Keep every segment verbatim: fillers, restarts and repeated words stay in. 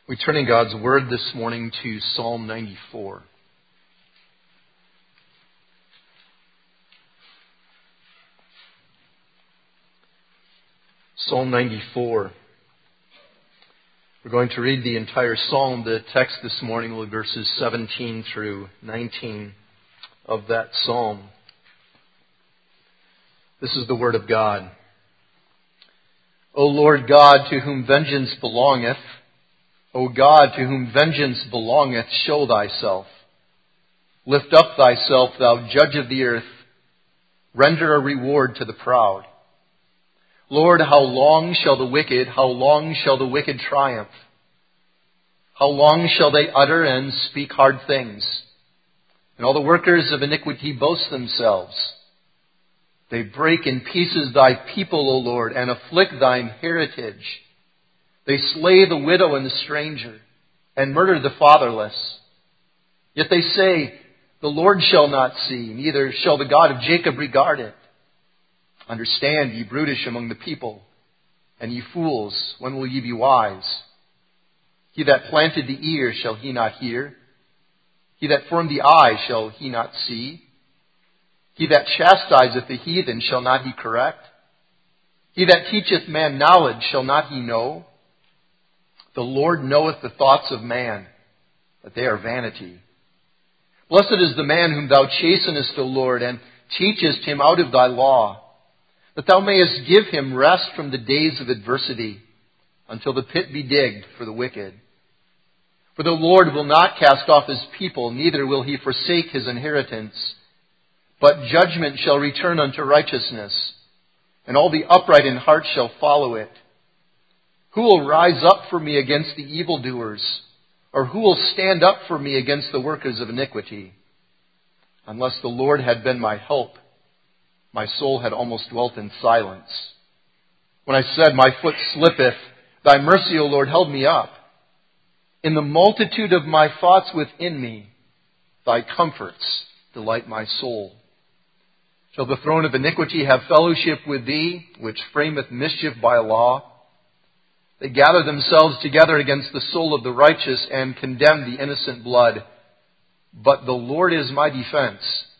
We turn in God's Word this morning to Psalm ninety-four. Psalm ninety-four. We're going to read the entire psalm. The text this morning will be verses seventeen through nineteen of that psalm. This is the Word of God. O Lord God, to whom vengeance belongeth, O God, to whom vengeance belongeth, show thyself. Lift up thyself, thou judge of the earth. Render a reward to the proud. Lord, how long shall the wicked, how long shall the wicked triumph? How long shall they utter and speak hard things? And all the workers of iniquity boast themselves. They break in pieces thy people, O Lord, and afflict thine heritage. They slay the widow and the stranger, and murder the fatherless. Yet they say, the Lord shall not see, neither shall the God of Jacob regard it. Understand, ye brutish among the people, and ye fools, when will ye be wise? He that planted the ear, shall he not hear? He that formed the eye, shall he not see? He that chastiseth the heathen, shall not he correct? He that teacheth man knowledge, shall not he know? The Lord knoweth the thoughts of man, that they are vanity. Blessed is the man whom thou chastenest, O Lord, and teachest him out of thy law, that thou mayest give him rest from the days of adversity, until the pit be digged for the wicked. For the Lord will not cast off his people, neither will he forsake his inheritance. But judgment shall return unto righteousness, and all the upright in heart shall follow it. Who will rise up for me against the evildoers? Or who will stand up for me against the workers of iniquity? Unless the Lord had been my help, my soul had almost dwelt in silence. When I said, my foot slippeth, thy mercy, O Lord, held me up. In the multitude of my thoughts within me, thy comforts delight my soul. Shall the throne of iniquity have fellowship with thee, which frameth mischief by law? They gather themselves together against the soul of the righteous and condemn the innocent blood. But the Lord is my defense,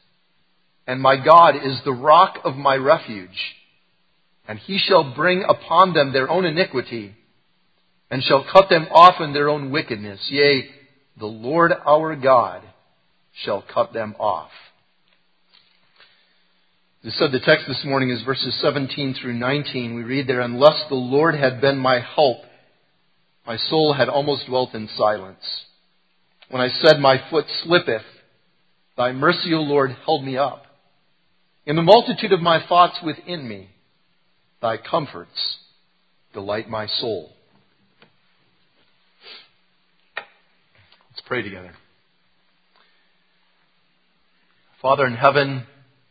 and my God is the rock of my refuge. And he shall bring upon them their own iniquity, and shall cut them off in their own wickedness. Yea, the Lord our God shall cut them off. As I said, the text this morning is verses seventeen through nineteen. We read there, unless the Lord had been my help, my soul had almost dwelt in silence. When I said, my foot slippeth, thy mercy, O Lord, held me up. In the multitude of my thoughts within me, thy comforts delight my soul. Let's pray together. Father in heaven,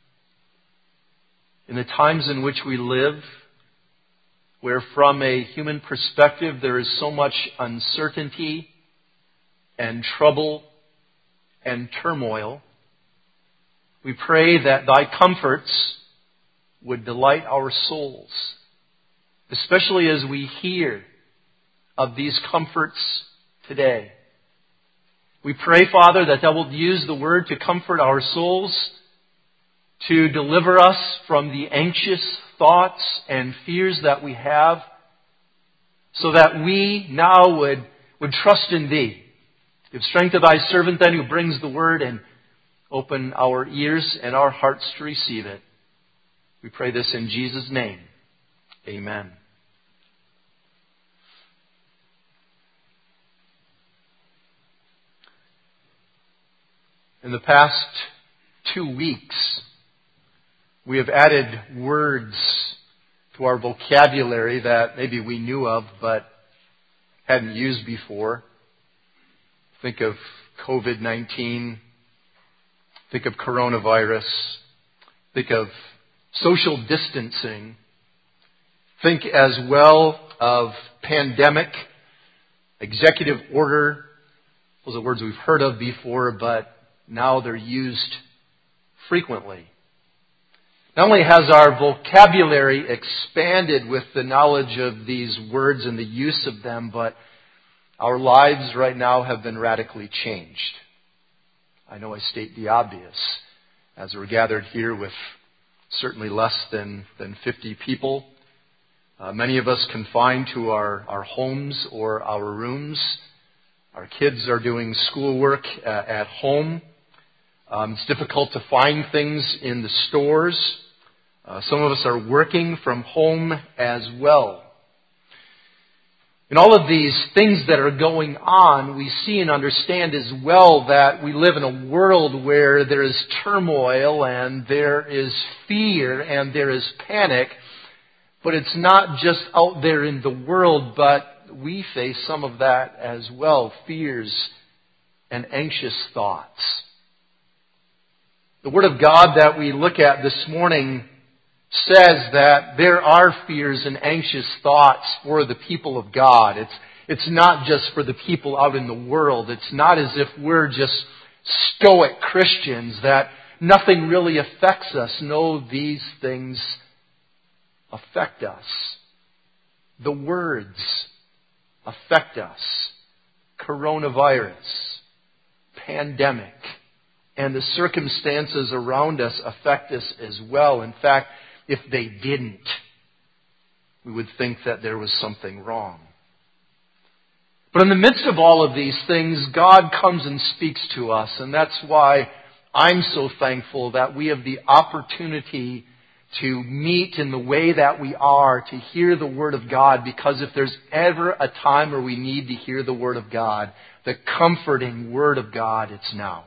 in the times in which we live, where from a human perspective there is so much uncertainty and trouble and turmoil, we pray that thy comforts would delight our souls, especially as we hear of these comforts today. We pray, Father, that thou wilt use the word to comfort our souls, to deliver us from the anxious thoughts and fears that we have, so that we now would, would trust in thee. Give strength to thy servant then who brings the word, and open our ears and our hearts to receive it. We pray this in Jesus' name. Amen. In the past two weeks, we have added words to our vocabulary that maybe we knew of but hadn't used before. Think of covid nineteen. Think of coronavirus. Think of social distancing. Think as well of pandemic, executive order. Those are words we've heard of before, but now they're used frequently. Not only has our vocabulary expanded with the knowledge of these words and the use of them, but Our lives right now have been radically changed. I know I state the obvious, as we're gathered here with certainly less than, than fifty people. Uh, many of us confined to our, our homes or our rooms. Our kids are doing schoolwork uh, at home. Um, it's difficult to find things in the stores. Uh, some of us are working from home as well. In all of these things that are going on, we see and understand as well that we live in a world where there is turmoil and there is fear and there is panic. But it's not just out there in the world, but we face some of that as well, fears and anxious thoughts. The Word of God that we look at this morning says that there are fears and anxious thoughts for the people of God. It's, it's not just for the people out in the world. It's not as if we're just stoic Christians, that nothing really affects us. No, these things affect us. The words affect us. Coronavirus, pandemic, and the circumstances around us affect us as well. In fact, if they didn't, we would think that there was something wrong. But in the midst of all of these things, God comes and speaks to us. And that's why I'm so thankful that we have the opportunity to meet in the way that we are, to hear the Word of God. Because if there's ever a time where we need to hear the Word of God, the comforting Word of God, it's now.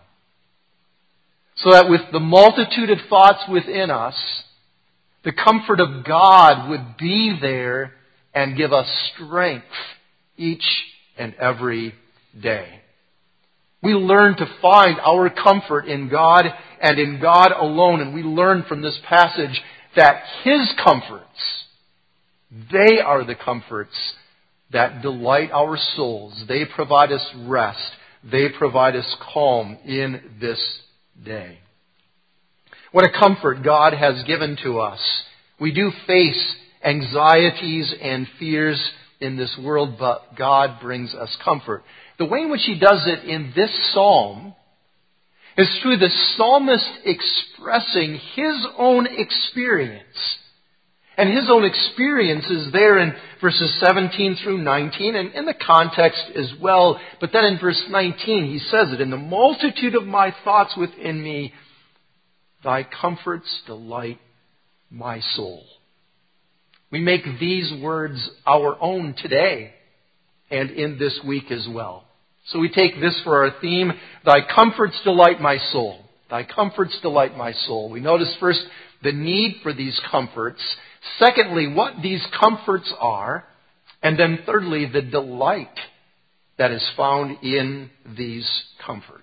So that with the multitude of thoughts within us, the comfort of God would be there and give us strength each and every day. We learn to find our comfort in God and in God alone. And we learn from this passage that His comforts, they are the comforts that delight our souls. They provide us rest. They provide us calm in this day. What a comfort God has given to us. We do face anxieties and fears in this world, but God brings us comfort. The way in which He does it in this psalm is through the psalmist expressing his own experience. And his own experience is there in verses seventeen through nineteen, and in the context as well. But then in verse nineteen, he says it, "In the multitude of my thoughts within me, Thy comforts delight my soul." We make these words our own today and in this week as well. So we take this for our theme, Thy comforts delight my soul. Thy comforts delight my soul. We notice first the need for these comforts. Secondly, what these comforts are. And then thirdly, the delight that is found in these comforts.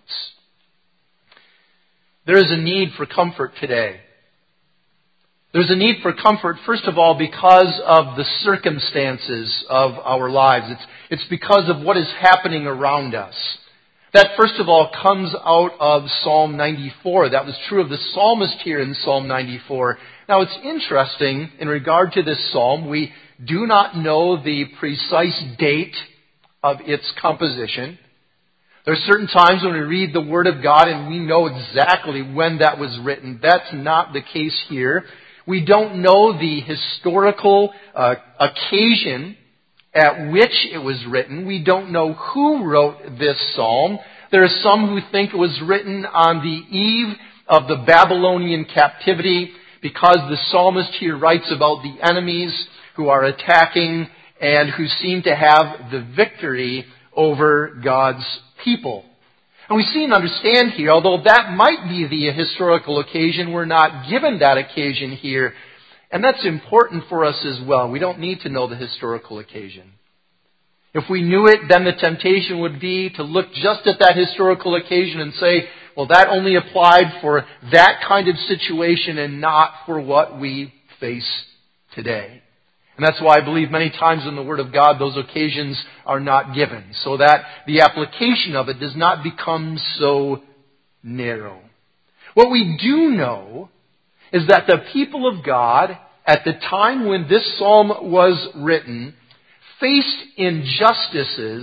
There is a need for comfort today. There's a need for comfort, first of all, because of the circumstances of our lives. It's, it's because of what is happening around us. That, first of all, comes out of Psalm ninety-four. That was true of the psalmist here in Psalm ninety-four. Now, it's interesting, in regard to this psalm, we do not know the precise date of its composition. There are certain times when we read the Word of God and we know exactly when that was written. That's not the case here. We don't know the historical uh, occasion at which it was written. We don't know who wrote this psalm. There are some who think it was written on the eve of the Babylonian captivity, because the psalmist here writes about the enemies who are attacking and who seem to have the victory over God's people. And we see and understand here, although that might be the historical occasion, we're not given that occasion here. And that's important for us as well. We don't need to know the historical occasion. If we knew it, then the temptation would be to look just at that historical occasion and say, well, that only applied for that kind of situation and not for what we face today. And that's why I believe many times in the Word of God those occasions are not given, so that the application of it does not become so narrow. What we do know is that the people of God, at the time when this psalm was written, faced injustices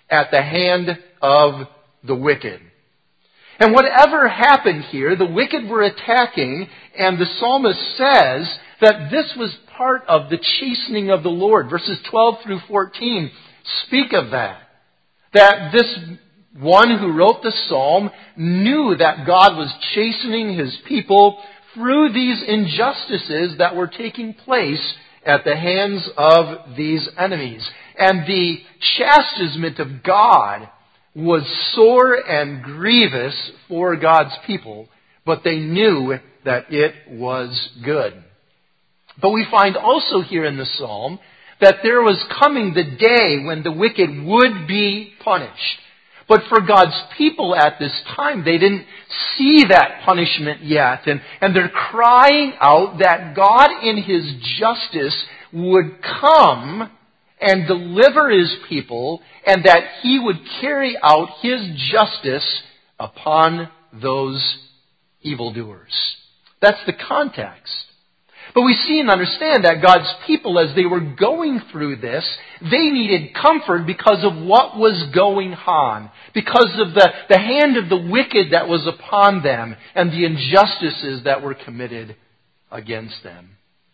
at the hand of the wicked. And whatever happened here, the wicked were attacking, and the psalmist says that this was part of the chastening of the Lord. Verses twelve through fourteen speak of that. That this one who wrote the psalm knew that God was chastening his people through these injustices that were taking place at the hands of these enemies. And the chastisement of God was sore and grievous for God's people, but they knew that it was good. But we find also here in the psalm that there was coming the day when the wicked would be punished. But for God's people at this time, they didn't see that punishment yet. And, and they're crying out that God in His justice would come and deliver His people, and that He would carry out His justice upon those evildoers. That's the context. But we see and understand that God's people, as they were going through this, they needed comfort because of what was going on, because of the, the hand of the wicked that was upon them, and the injustices that were committed against them.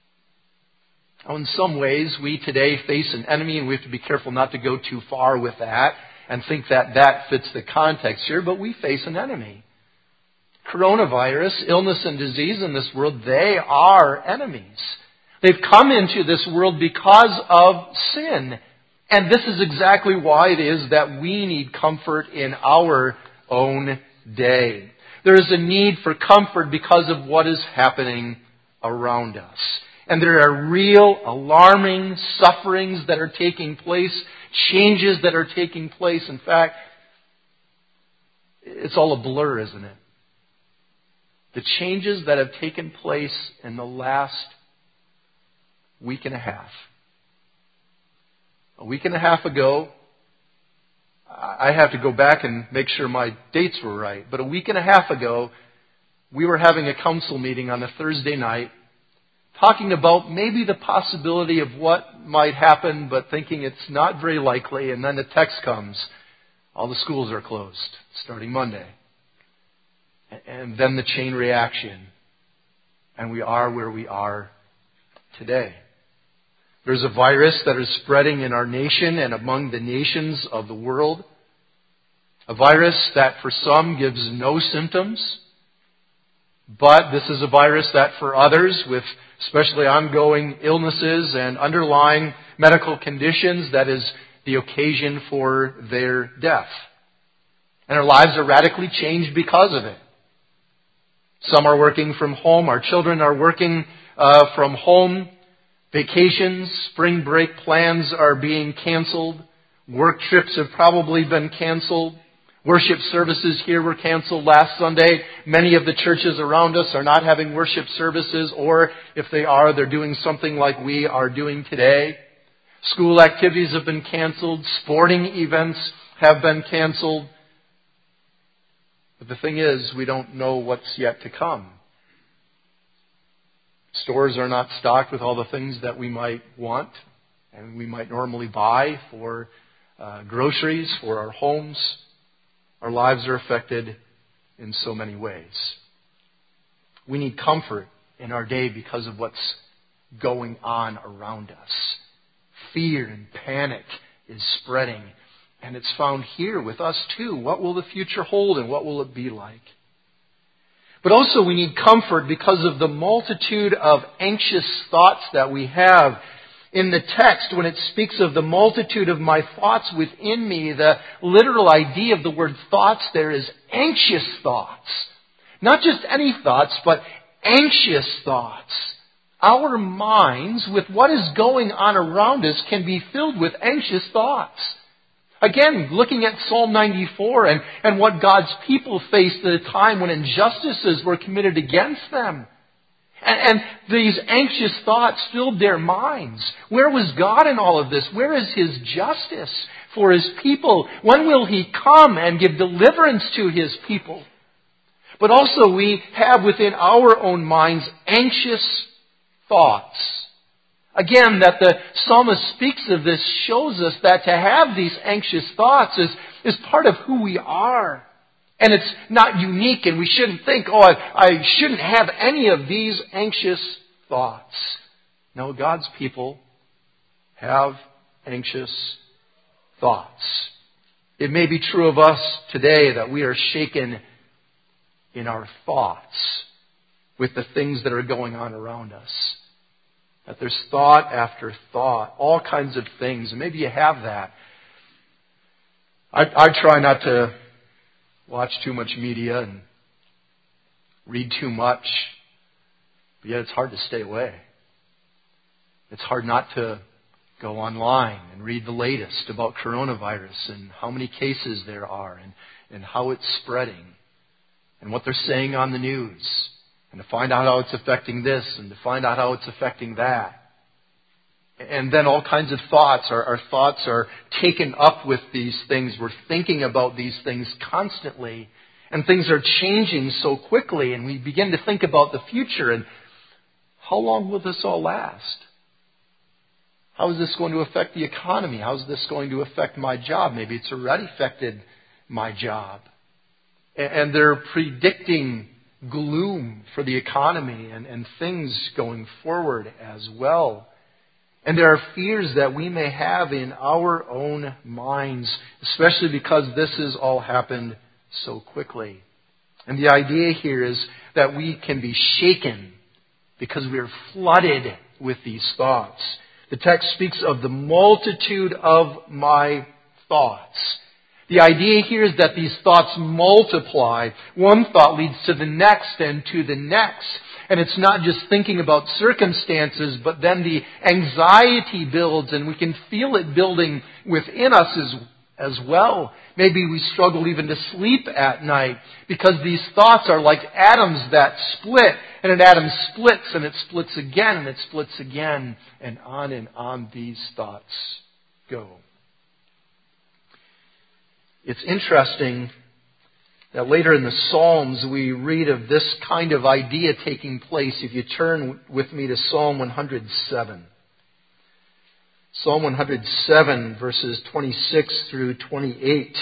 Now, in some ways, we today face an enemy, and we have to be careful not to go too far with that and think that that fits the context here, but we face an enemy. Coronavirus, illness and disease in this world, they are enemies. They've come into this world because of sin. And this is exactly why it is that we need comfort in our own day. There is a need for comfort because of what is happening around us. And there are real, alarming sufferings that are taking place, changes that are taking place. In fact, it's all a blur, isn't it? The changes that have taken place in the last week and a half. A week and a half ago, I have to go back and make sure my dates were right, but a week and a half ago, we were having a council meeting on a Thursday night, talking about maybe the possibility of what might happen, but thinking it's not very likely, and then the text comes, all the schools are closed starting Monday. And then the chain reaction. And we are where we are today. There's a virus that is spreading in our nation and among the nations of the world. A virus that for some gives no symptoms. But this is a virus that for others, with especially ongoing illnesses and underlying medical conditions, that is the occasion for their death. And our lives are radically changed because of it. Some are working from home. Our children are working uh, from home. Vacations, spring break plans are being canceled. Work trips have probably been canceled. Worship services here were canceled last Sunday. Many of the churches around us are not having worship services, or if they are, they're doing something like we are doing today. School activities have been canceled. Sporting events have been canceled. But the thing is, we don't know what's yet to come. Stores are not stocked with all the things that we might want and we might normally buy for uh, groceries, for our homes. Our lives are affected in so many ways. We need comfort in our day because of what's going on around us. Fear and panic is spreading. And it's found here with us too. What will the future hold and what will it be like? But also we need comfort because of the multitude of anxious thoughts that we have. In the text, when it speaks of the multitude of my thoughts within me, the literal idea of the word thoughts there is anxious thoughts. Not just any thoughts, but anxious thoughts. Our minds, with what is going on around us, can be filled with anxious thoughts. Again, looking at Psalm ninety-four and, and what God's people faced at a time when injustices were committed against them. And, and these anxious thoughts filled their minds. Where was God in all of this? Where is His justice for His people? When will He come and give deliverance to His people? But also we have within our own minds anxious thoughts Again, that the psalmist speaks of this shows us that to have these anxious thoughts is, is part of who we are. And it's not unique, and we shouldn't think, oh, I, I shouldn't have any of these anxious thoughts. No, God's people have anxious thoughts. It may be true of us today that we are shaken in our thoughts with the things that are going on around us. That there's thought after thought, all kinds of things. And maybe you have that. I, I try not to watch too much media and read too much. But yet it's hard to stay away. It's hard not to go online and read the latest about coronavirus and how many cases there are and, and how it's spreading and what they're saying on the news and to find out how it's affecting this and to find out how it's affecting that. And then all kinds of thoughts. Our, our thoughts are taken up with these things. We're thinking about these things constantly. And things are changing so quickly. And we begin to think about the future. And how long will this all last? How is this going to affect the economy? How is this going to affect my job? Maybe it's already affected my job. And they're predicting gloom for the economy and, and things going forward as well. And there are fears that we may have in our own minds, especially because this has all happened so quickly. And the idea here is that we can be shaken because we are flooded with these thoughts. The text speaks of the multitude of my thoughts. The idea here is that these thoughts multiply. One thought leads to the next and to the next. And it's not just thinking about circumstances, but then the anxiety builds and we can feel it building within us as, as well. Maybe we struggle even to sleep at night because these thoughts are like atoms that split. And an atom splits and it splits again and it splits again. And on and on these thoughts go. It's interesting that later in the Psalms we read of this kind of idea taking place. If you turn with me to Psalm one hundred seven. Psalm one hundred seven, verses twenty-six through twenty-eight.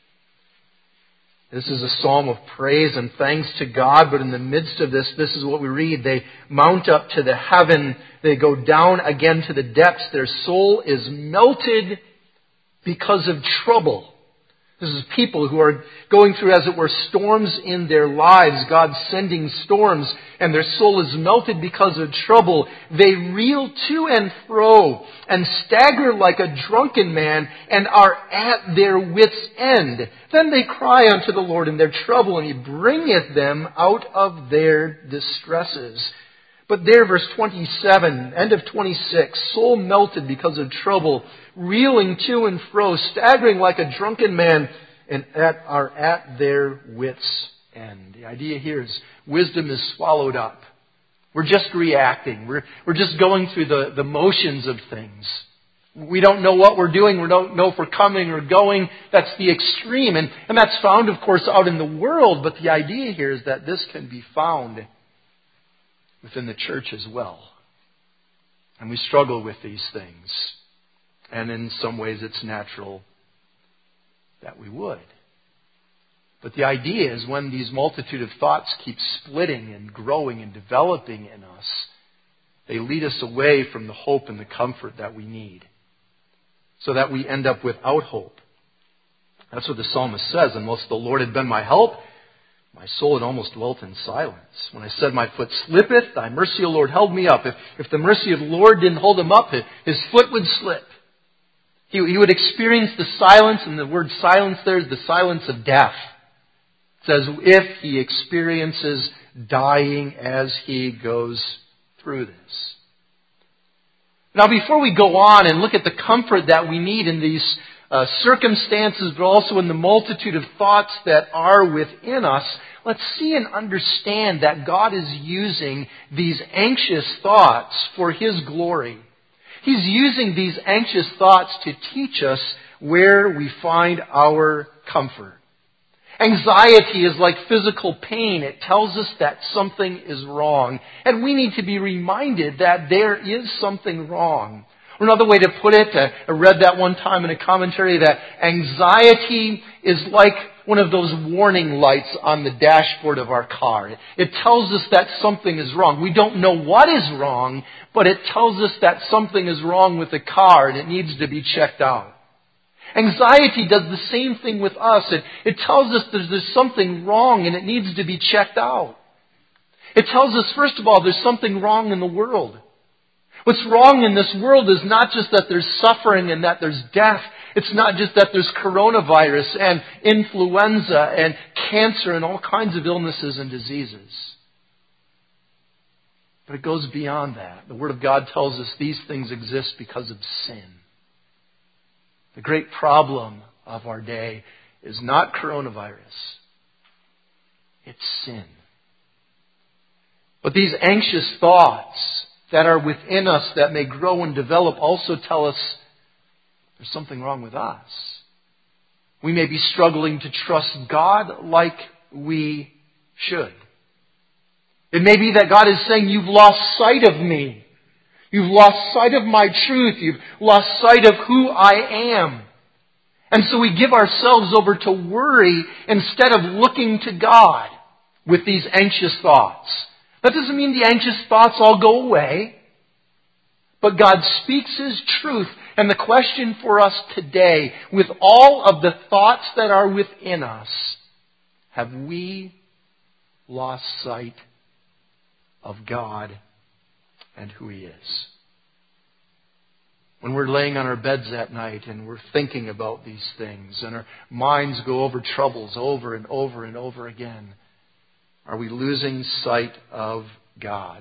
This is a psalm of praise and thanks to God, but in the midst of this, this is what we read. They mount up to the heaven, they go down again to the depths. Their soul is melted because of trouble. This is people who are going through, as it were, storms in their lives. God's sending storms, and their soul is melted because of trouble. They reel to and fro and stagger like a drunken man and are at their wits' end. Then they cry unto the Lord in their trouble, and He bringeth them out of their distresses. But there, verse twenty-seven, end of twenty-six, soul melted because of trouble, reeling to and fro, staggering like a drunken man, and at, are at their wits' end. The idea here is wisdom is swallowed up. We're just reacting. We're, we're just going through the, the motions of things. We don't know what we're doing. We don't know if we're coming or going. That's the extreme. And, and that's found, of course, out in the world. But the idea here is that this can be found within the church as well. And we struggle with these things. And in some ways it's natural that we would. But the idea is when these multitude of thoughts keep splitting and growing and developing in us, they lead us away from the hope and the comfort that we need. So that we end up without hope. That's what the psalmist says. Unless the Lord had been my help, my soul had almost dwelt in silence. When I said, my foot slippeth, thy mercy, O Lord, held me up. If, if the mercy of the Lord didn't hold him up, his foot would slip. He, he would experience the silence, and the word silence there is the silence of death. It says, if he experiences dying as he goes through this. Now, before we go on and look at the comfort that we need in these Uh, circumstances, but also in the multitude of thoughts that are within us, let's see and understand that God is using these anxious thoughts for His glory. He's using these anxious thoughts to teach us where we find our comfort. Anxiety is like physical pain. It tells us that something is wrong. And we need to be reminded that there is something wrong. Or another way to put it, I read that one time in a commentary, that anxiety is like one of those warning lights on the dashboard of our car. It tells us that something is wrong. We don't know what is wrong, but it tells us that something is wrong with the car and it needs to be checked out. Anxiety does the same thing with us. It, it tells us there's, there's something wrong and it needs to be checked out. It tells us, first of all, there's something wrong in the world. What's wrong in this world is not just that there's suffering and that there's death. It's not just that there's coronavirus and influenza and cancer and all kinds of illnesses and diseases. But it goes beyond that. The Word of God tells us these things exist because of sin. The great problem of our day is not coronavirus. It's sin. But these anxious thoughts that are within us that may grow and develop also tell us there's something wrong with us. We may be struggling to trust God like we should. It may be that God is saying, you've lost sight of me. You've lost sight of my truth. You've lost sight of who I am. And so we give ourselves over to worry instead of looking to God with these anxious thoughts. That doesn't mean the anxious thoughts all go away. But God speaks His truth. And the question for us today, with all of the thoughts that are within us, have we lost sight of God and who He is? When we're laying on our beds at night and we're thinking about these things and our minds go over troubles over and over and over again, are we losing sight of God?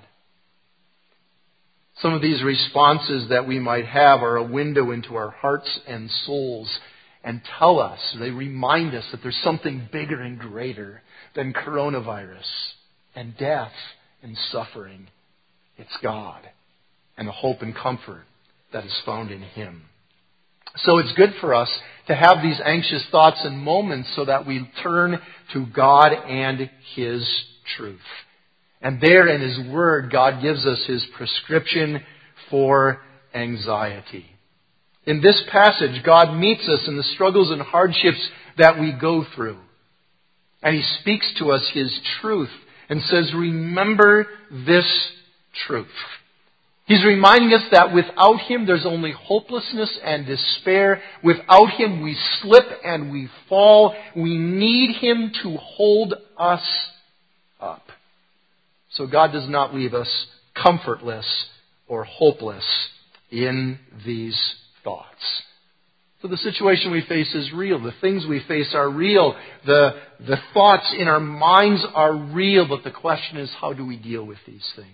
Some of these responses that we might have are a window into our hearts and souls and tell us, they remind us that there's something bigger and greater than coronavirus and death and suffering. It's God and the hope and comfort that is found in Him. So it's good for us to have these anxious thoughts and moments so that we turn to God and His truth. And there in His Word, God gives us His prescription for anxiety. In this passage, God meets us in the struggles and hardships that we go through. And He speaks to us His truth and says, remember this truth. He's reminding us that without Him, there's only hopelessness and despair. Without Him, we slip and we fall. We need Him to hold us up. So God does not leave us comfortless or hopeless in these thoughts. So the situation we face is real. The things we face are real. The, the thoughts in our minds are real. But the question is, how do we deal with these things?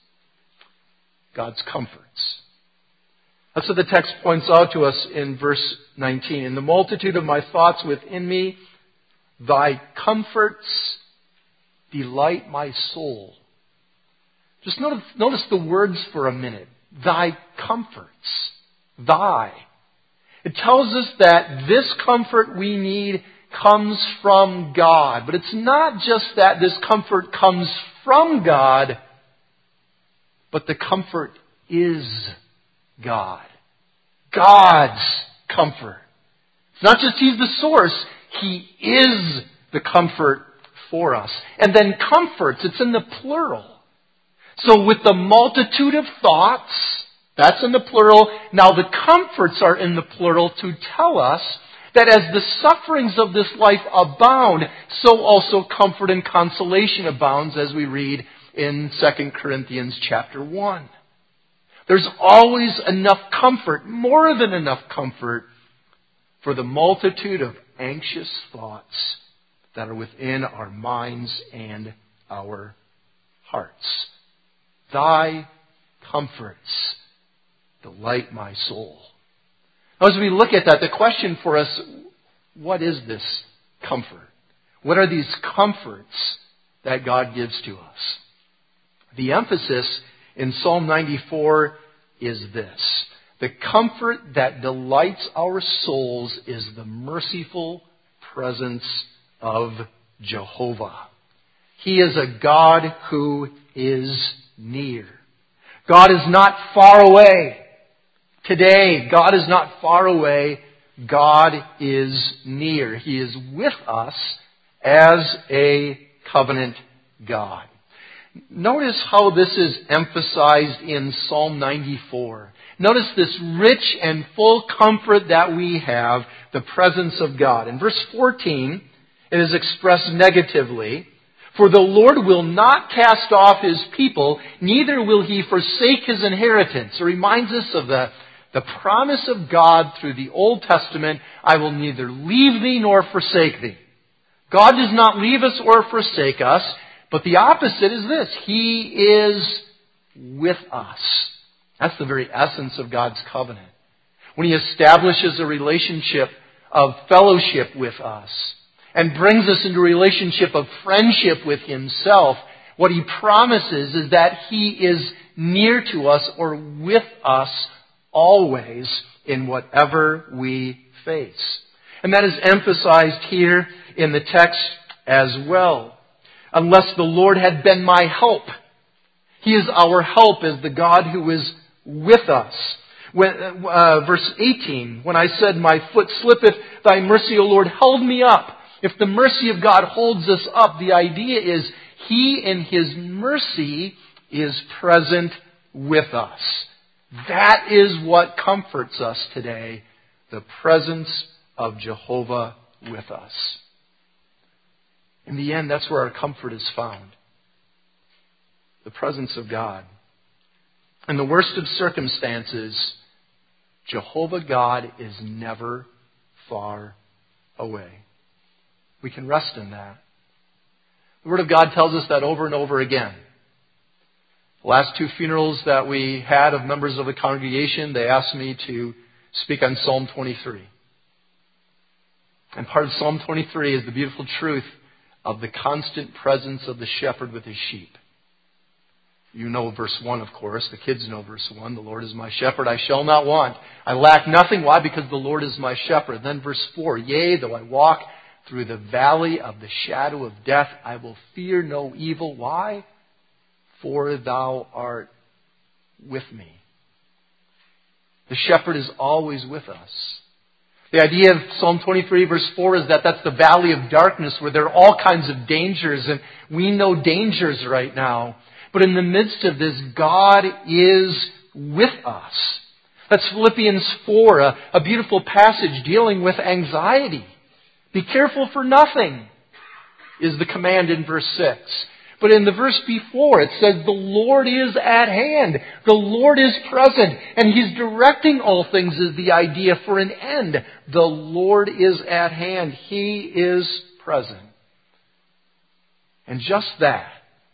God's comforts. That's what the text points out to us in verse nineteen. In the multitude of my thoughts within me, thy comforts delight my soul. Just notice, notice the words for a minute. Thy comforts. Thy. It tells us that this comfort we need comes from God. But it's not just that this comfort comes from God, but the comfort is God. God's comfort. It's not just He's the source. He is the comfort for us. And then comforts, it's in the plural. So with the multitude of thoughts, that's in the plural. Now the comforts are in the plural to tell us that as the sufferings of this life abound, so also comfort and consolation abounds, as we read in Second Corinthians chapter one. There's always enough comfort, more than enough comfort, for the multitude of anxious thoughts that are within our minds and our hearts. Thy comforts delight my soul. Now, as we look at that, the question for us, what is this comfort? What are these comforts that God gives to us? The emphasis in Psalm ninety-four is this. The comfort that delights our souls is the merciful presence of Jehovah. He is a God who is near. God is not far away. Today, God is not far away. God is near. He is with us as a covenant God. Notice how this is emphasized in Psalm ninety-four. Notice this rich and full comfort that we have, the presence of God. In verse fourteen, it is expressed negatively. For the Lord will not cast off His people, neither will He forsake His inheritance. It reminds us of the, the promise of God through the Old Testament, I will neither leave thee nor forsake thee. God does not leave us or forsake us, but the opposite is this. He is with us. That's the very essence of God's covenant. When He establishes a relationship of fellowship with us and brings us into a relationship of friendship with Himself, what He promises is that He is near to us or with us always in whatever we face. And that is emphasized here in the text as well. Unless the Lord had been my help. He is our help as the God who is with us. When, uh, verse eighteen, when I said, my foot slippeth, thy mercy, O Lord, held me up. If the mercy of God holds us up, the idea is He in His mercy is present with us. That is what comforts us today, the presence of Jehovah with us. In the end, that's where our comfort is found. The presence of God. In the worst of circumstances, Jehovah God is never far away. We can rest in that. The Word of God tells us that over and over again. The last two funerals that we had of members of the congregation, they asked me to speak on Psalm twenty-three. And part of Psalm twenty-three is the beautiful truth of the constant presence of the shepherd with his sheep. You know verse one, of course. The kids know verse one. The Lord is my shepherd, I shall not want. I lack nothing. Why? Because the Lord is my shepherd. Then verse four, yea, though I walk through the valley of the shadow of death, I will fear no evil. Why? For thou art with me. The shepherd is always with us. The idea of Psalm twenty-three verse four is that that's the valley of darkness where there are all kinds of dangers, and we know dangers right now. But in the midst of this, God is with us. That's Philippians four, a, a beautiful passage dealing with anxiety. Be careful for nothing is the command in verse six. But in the verse before, it says, the Lord is at hand. The Lord is present. And He's directing all things is the idea for an end. The Lord is at hand. He is present. And just that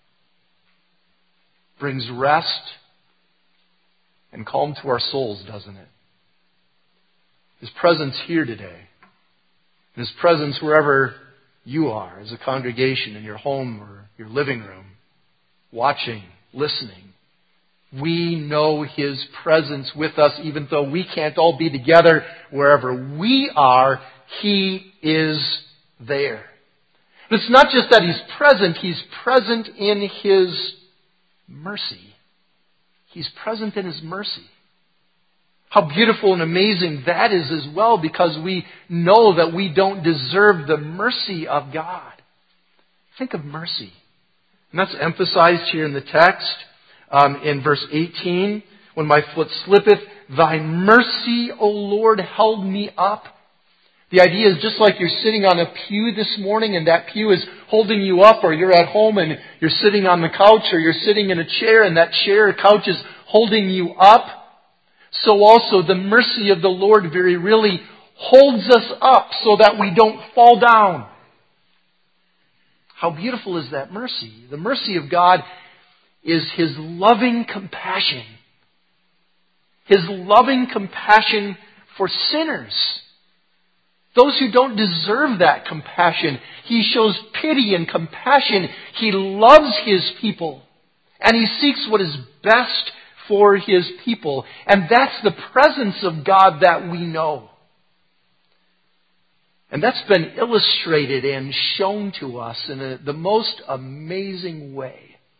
brings rest and calm to our souls, doesn't it? His presence here today. His presence wherever you are as a congregation, in your home or your living room, watching, listening. We know His presence with us even though we can't all be together. Wherever we are, He is there. But it's not just that He's present, He's present in His mercy. He's present in His mercy. How beautiful and amazing that is as well, because we know that we don't deserve the mercy of God. Think of mercy. And that's emphasized here in the text. Um, in verse eighteen, when my foot slippeth, thy mercy, O Lord, held me up. The idea is just like you're sitting on a pew this morning and that pew is holding you up, or you're at home and you're sitting on the couch, or you're sitting in a chair and that chair or couch is holding you up. So also the mercy of the Lord very really holds us up so that we don't fall down. How beautiful is that mercy? The mercy of God is His loving compassion. His loving compassion for sinners. Those who don't deserve that compassion. He shows pity and compassion. He loves His people. And He seeks what is best for His people. And that's the presence of God that we know. And that's been illustrated and shown to us in a, the most amazing way.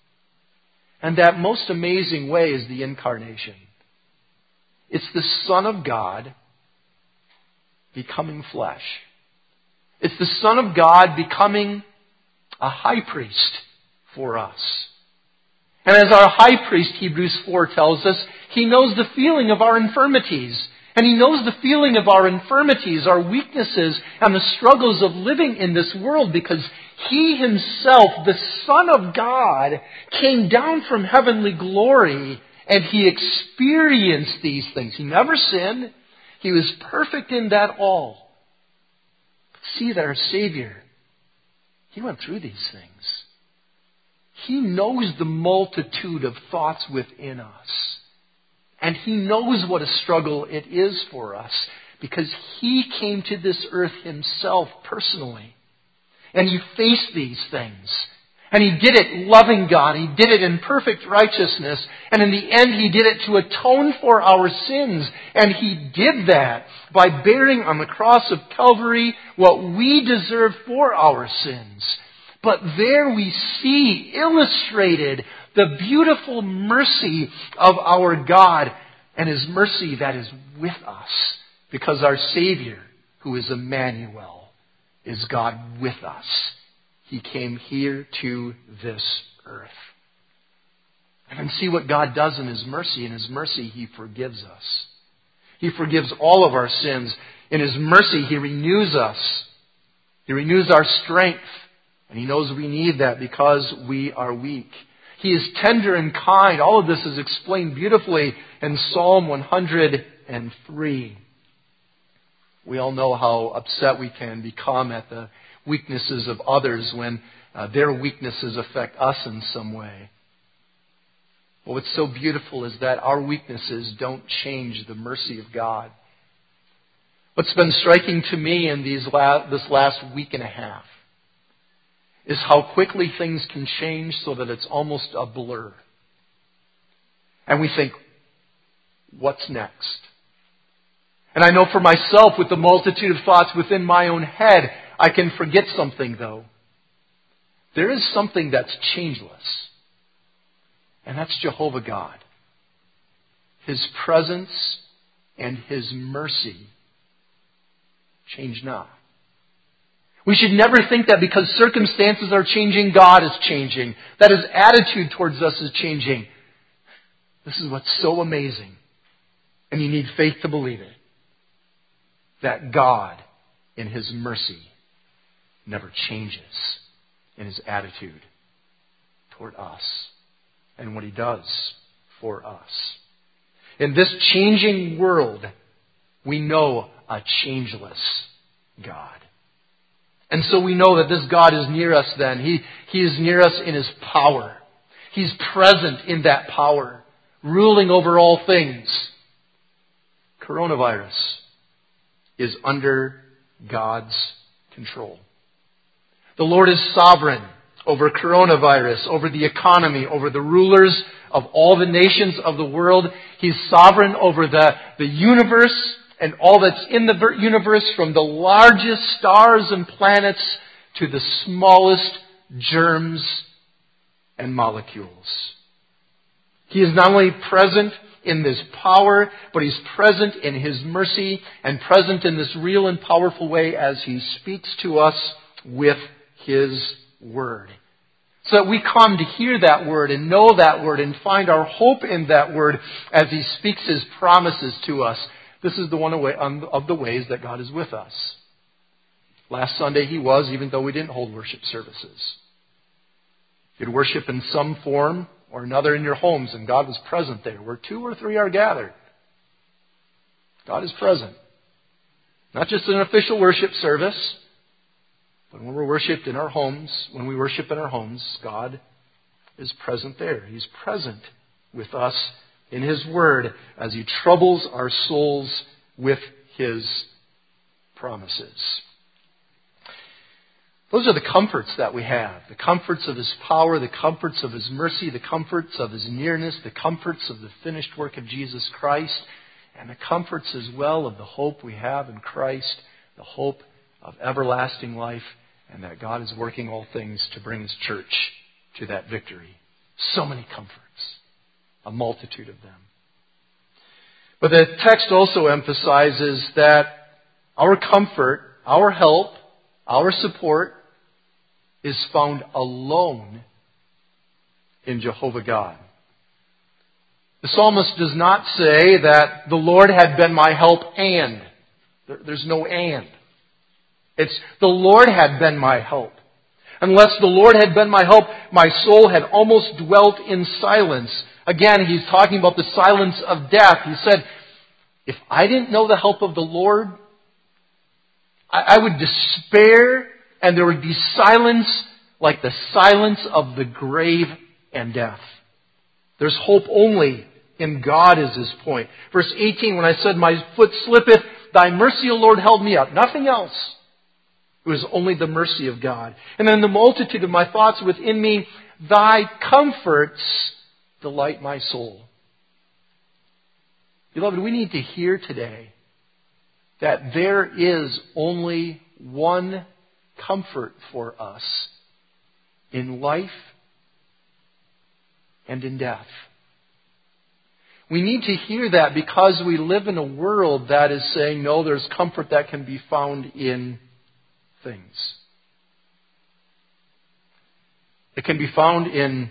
And that most amazing way is the incarnation. It's the Son of God becoming flesh. It's the Son of God becoming a high priest for us. And as our high priest, Hebrews four tells us, he knows the feeling of our infirmities. And he knows the feeling of our infirmities, our weaknesses, and the struggles of living in this world because he himself, the Son of God, came down from heavenly glory and he experienced these things. He never sinned. He was perfect in that all. See that our Savior, he went through these things. He knows the multitude of thoughts within us. And he knows what a struggle it is for us because he came to this earth himself personally. And he faced these things. And he did it loving God. He did it in perfect righteousness. And in the end, he did it to atone for our sins. And he did that by bearing on the cross of Calvary what we deserve for our sins. But there we see illustrated the beautiful mercy of our God and his mercy that is with us because our Savior, who is Emmanuel, is God with us. He came here to this earth. And then see what God does in his mercy. In his mercy, he forgives us. He forgives all of our sins. In his mercy, he renews us. He renews our strength. And he knows we need that because we are weak. He is tender and kind. All of this is explained beautifully in Psalm one hundred three. We all know how upset we can become at the weaknesses of others when uh, their weaknesses affect us in some way. But what's so beautiful is that our weaknesses don't change the mercy of God. What's been striking to me in these la- this last week and a half is how quickly things can change so that it's almost a blur. And we think, what's next? And I know for myself, with the multitude of thoughts within my own head, I can forget something though. There is something that's changeless. And that's Jehovah God. His presence and his mercy change not. We should never think that because circumstances are changing, God is changing. That his attitude towards us is changing. This is what's so amazing. And you need faith to believe it. That God, in his mercy, never changes in his attitude toward us and what he does for us. In this changing world, we know a changeless God. And so we know that this God is near us then. He, he is near us in his power. He's present in that power, ruling over all things. Coronavirus is under God's control. The Lord is sovereign over coronavirus, over the economy, over the rulers of all the nations of the world. He's sovereign over the, the universe and all that's in the universe, from the largest stars and planets to the smallest germs and molecules. He is not only present in this power, but he's present in his mercy and present in this real and powerful way as he speaks to us with his word. So that we come to hear that word and know that word and find our hope in that word as he speaks his promises to us. This is the one of the ways that God is with us. Last Sunday he was, even though we didn't hold worship services. You'd worship in some form or another in your homes, and God was present there. Where two or three are gathered, God is present. Not just an official worship service, but when we're worshipped in our homes, when we worship in our homes, God is present there. He's present with us in his word as he troubles our souls with his promises. Those are the comforts that we have. The comforts of his power, the comforts of his mercy, the comforts of his nearness, the comforts of the finished work of Jesus Christ, and the comforts as well of the hope we have in Christ, the hope of everlasting life, and that God is working all things to bring His church to that victory. So many comforts, a multitude of them. But the text also emphasizes that our comfort, our help, our support is found alone in Jehovah God. The psalmist does not say that the Lord had been my help and. There's no and. It's the Lord had been my help. Unless the Lord had been my help, my soul had almost dwelt in silence. Again, he's talking about the silence of death. He said, if I didn't know the help of the Lord, I, I would despair, and there would be silence like the silence of the grave and death. There's hope only in God is his point. Verse eighteen, when I said, my foot slippeth, thy mercy, O Lord, held me up. Nothing else. It was only the mercy of God. And then the multitude of my thoughts within me, thy comforts delight my soul. Beloved, we need to hear today that there is only one comfort for us in life and in death. We need to hear that because we live in a world that is saying, no, there's comfort that can be found in things. It can be found in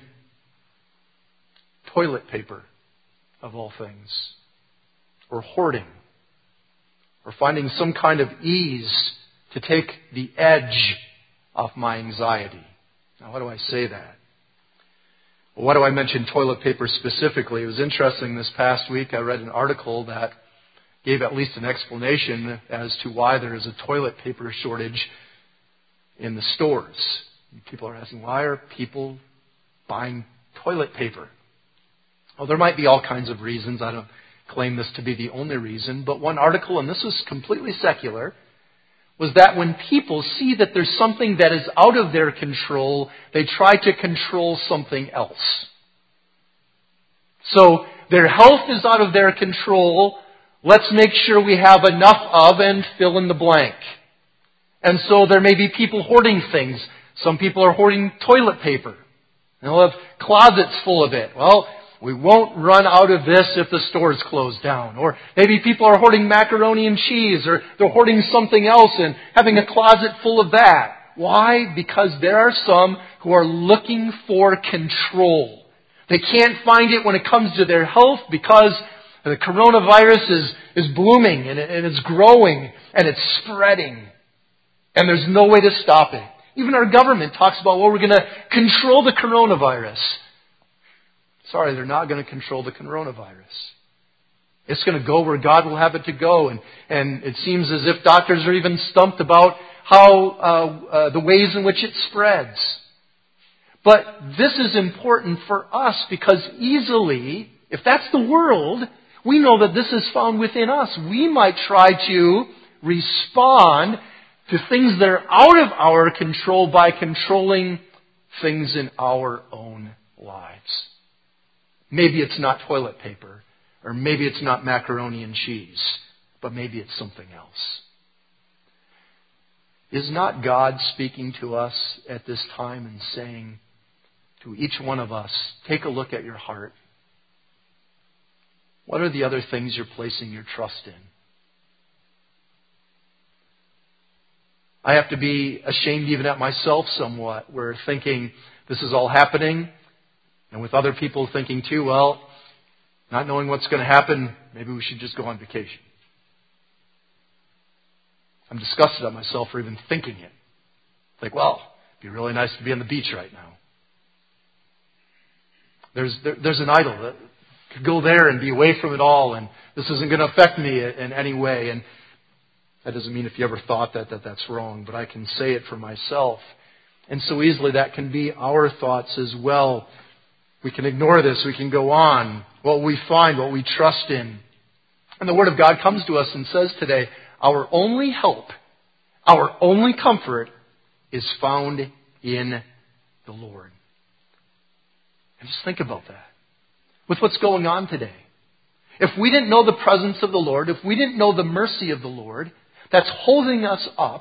toilet paper, of all things, or hoarding, or finding some kind of ease to take the edge off my anxiety. Now, why do I say that? Well, why do I mention toilet paper specifically? It was interesting this past week. I read an article that gave at least an explanation as to why there is a toilet paper shortage in the stores. People are asking, why are people buying toilet paper? Well, there might be all kinds of reasons. I don't claim this to be the only reason. But one article, and this was completely secular, was that when people see that there's something that is out of their control, they try to control something else. So their health is out of their control. Let's make sure we have enough of and fill in the blank. And so there may be people hoarding things. Some people are hoarding toilet paper. They'll have closets full of it. Well, we won't run out of this if the store's closed down. Or maybe people are hoarding macaroni and cheese, or they're hoarding something else and having a closet full of that. Why? Because there are some who are looking for control. They can't find it when it comes to their health because the coronavirus is, is blooming and, it, and it's growing and it's spreading. And there's no way to stop it. Even our government talks about, well, we're going to control the coronavirus. Sorry, they're not going to control the coronavirus. It's going to go where God will have it to go. And, and it seems as if doctors are even stumped about how uh, uh, the ways in which it spreads. But this is important for us because easily, if that's the world, we know that this is found within us. We might try to respond to things that are out of our control by controlling things in our own lives. Maybe it's not toilet paper, or maybe it's not macaroni and cheese, but maybe it's something else. Is not God speaking to us at this time and saying to each one of us, take a look at your heart. What are the other things you're placing your trust in? I have to be ashamed even at myself somewhat. We're thinking this is all happening. And with other people thinking too, well, not knowing what's going to happen, maybe we should just go on vacation. I'm disgusted at myself for even thinking it. Like, well, it'd be really nice to be on the beach right now. There's there, there's an idol that could go there and be away from it all, and this isn't going to affect me in any way. And that doesn't mean if you ever thought that, that that's wrong, but I can say it for myself. And so easily that can be our thoughts as well. We can ignore this. We can go on. What we find, what we trust in. And the Word of God comes to us and says today, our only help, our only comfort is found in the Lord. And just think about that. With what's going on today. If we didn't know the presence of the Lord, if we didn't know the mercy of the Lord, that's holding us up,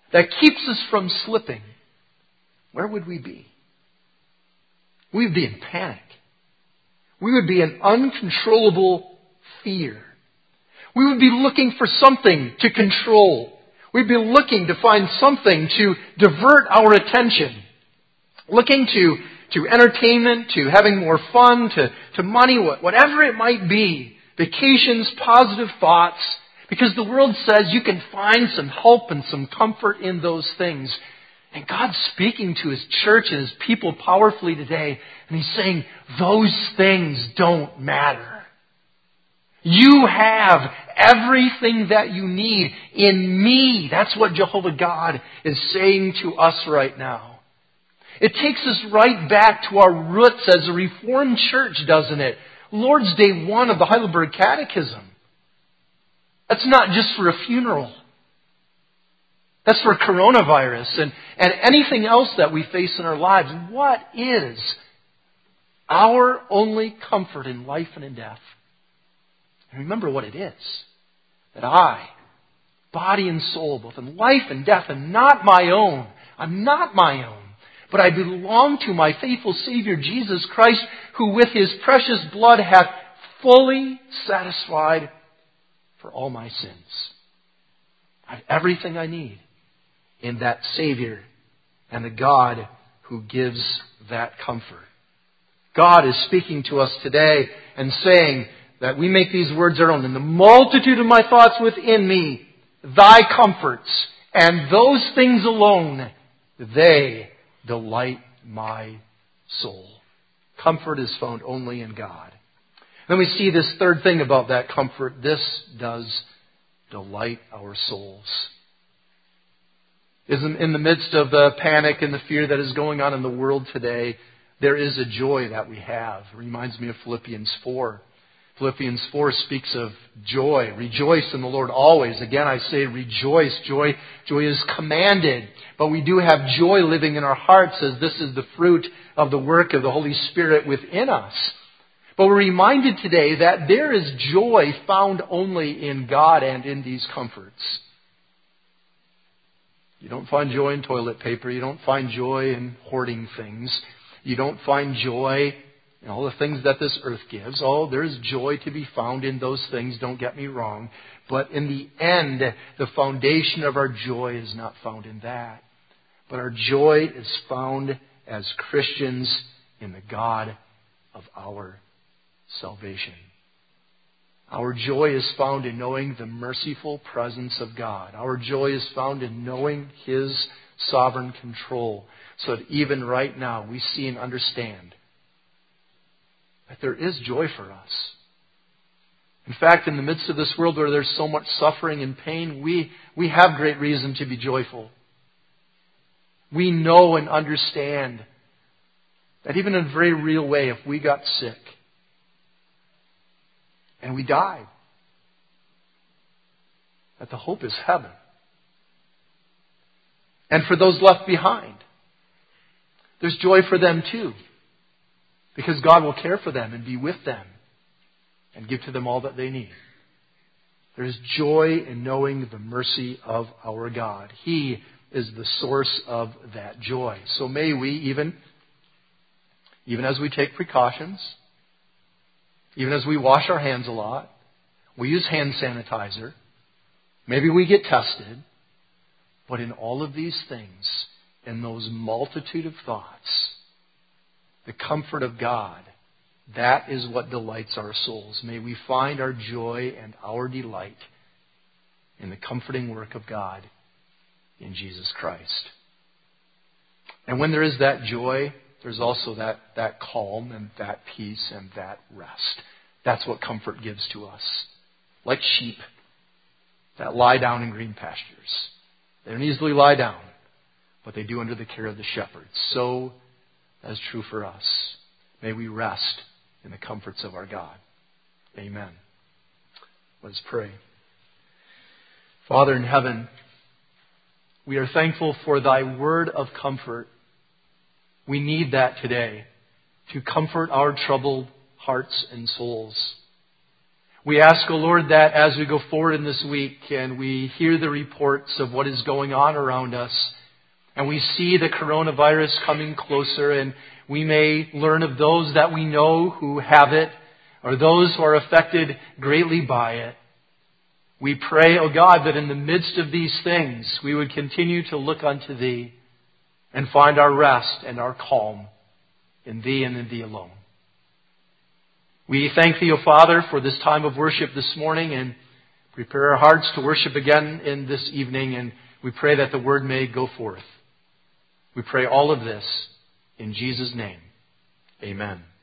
that keeps us from slipping, where would we be? We would be in panic. We would be in uncontrollable fear. We would be looking for something to control. We'd be looking to find something to divert our attention. Looking to, to entertainment, to having more fun, to, to money, whatever it might be. Vacations, positive thoughts. Because the world says you can find some help and some comfort in those things. And God's speaking to His church and His people powerfully today. And He's saying, those things don't matter. You have everything that you need in me. That's what Jehovah God is saying to us right now. It takes us right back to our roots as a Reformed church, doesn't it? Lord's Day one of the Heidelberg Catechism. That's not just for a funeral. That's for coronavirus and, and anything else that we face in our lives. What is our only comfort in life and in death? And remember what it is. That I, body and soul, both in life and death, am not my own. I'm not my own. But I belong to my faithful Savior, Jesus Christ, who with His precious blood hath fully satisfied for all my sins. I have everything I need in that Savior and the God who gives that comfort. God is speaking to us today and saying that we make these words our own. In the multitude of my thoughts within me, thy comforts, and those things alone, they delight my soul. Comfort is found only in God. Then we see this third thing about that comfort. This does delight our souls. In the midst of the panic and the fear that is going on in the world today, there is a joy that we have. It reminds me of Philippians four. Philippians four speaks of joy. Rejoice in the Lord always. Again, I say rejoice. Joy, joy is commanded. But we do have joy living in our hearts as this is the fruit of the work of the Holy Spirit within us. But we're reminded today that there is joy found only in God and in these comforts. You don't find joy in toilet paper. You don't find joy in hoarding things. You don't find joy in all the things that this earth gives. Oh, there's joy to be found in those things, don't get me wrong. But in the end, the foundation of our joy is not found in that. But our joy is found as Christians in the God of our salvation. Our joy is found in knowing the merciful presence of God. Our joy is found in knowing His sovereign control. So that even right now we see and understand that there is joy for us. In fact, in the midst of this world where there's so much suffering and pain, we, we have great reason to be joyful. We know and understand that even in a very real way, if we got sick and we died, that the hope is heaven. And for those left behind, there's joy for them too. Because God will care for them and be with them and give to them all that they need. There's joy in knowing the mercy of our God. He is the source of that joy. So may we, even, even as we take precautions, even as we wash our hands a lot, we use hand sanitizer, maybe we get tested, but in all of these things, in those multitude of thoughts, the comfort of God, that is what delights our souls. May we find our joy and our delight in the comforting work of God in Jesus Christ. And when there is that joy, there's also that, that calm and that peace and that rest. That's what comfort gives to us. Like sheep that lie down in green pastures. They don't easily lie down, but they do under the care of the shepherd. So that is true for us. May we rest in the comforts of our God. Amen. Let us pray. Father in heaven, we are thankful for Thy word of comfort. We need that today to comfort our troubled hearts and souls. We ask, O Lord, that as we go forward in this week and we hear the reports of what is going on around us, and we see the coronavirus coming closer, and we may learn of those that we know who have it, or those who are affected greatly by it. We pray, O God, that in the midst of these things, we would continue to look unto Thee and find our rest and our calm in Thee and in Thee alone. We thank Thee, O Father, for this time of worship this morning, and prepare our hearts to worship again in this evening, and we pray that the Word may go forth. We pray all of this in Jesus' name. Amen.